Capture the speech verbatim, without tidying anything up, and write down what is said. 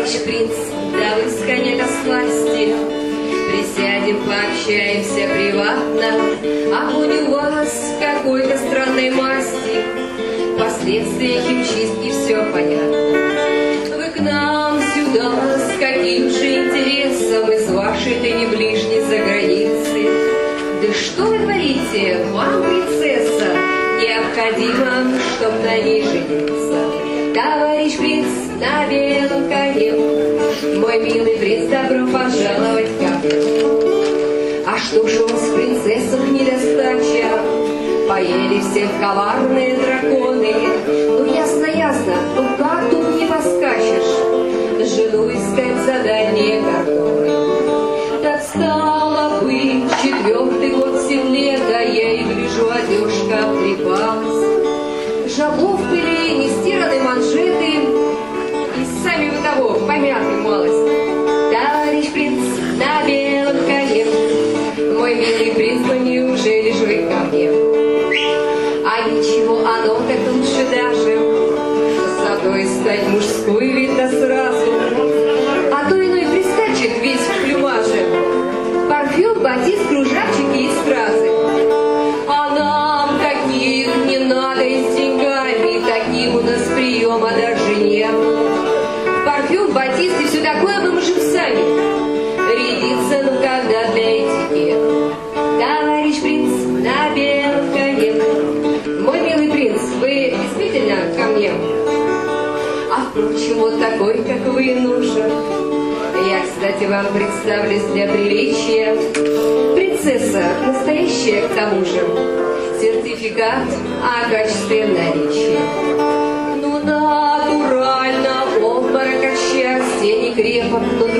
Товарищ принц, да вы с коня сласти, присядем, пообщаемся приватно. А конь у вас какой-то странной масти, последствия химчистки все понятно. Вы к нам сюда с каким же интересом, из вашей-то не ближней заграницы? Да что вы творите, вам, принцесса, необходимо, чтоб на ней жениться. Товарищ принц на белом коне, мой милый принц, добро пожаловать ко мне. А что ж у вас в принцессах недостача? Поели все коварные драконы. Ну ясно, ясно, ну как тут не поскачешь? Жену искать за дальние кордоны. Так стало быть, четвертый год семь лет, а я и гляжу, одежка обтрепалась. Жабо в пыли, нестиранные манжеты, и сами вы того, помятый малость. Товарищ принц на белом коне, мой милый принц, ну неужели же вы ко мне? А ничего, оно так лучше даже, зато и стать мужскую видно сразу. А то иной прискачет весь в плюмаже, парфюм, батист, кружавчики и стразы. А нам таких не надо и с деньгами, таким у нас приема даже нет. Парфюм, батист и все такое мы можем сами. Рядиться, ну когда для этикета. Товарищ принц на белом коне, мой милый принц, вы действительно ко мне? А впрочем, вот такой, как вы, нужен. Я, кстати, вам представлюсь для приличия. Принцесса, настоящая к тому же. Сертификат о качестве наличия. Ну, натурально, обморок от счастья, не крепок, но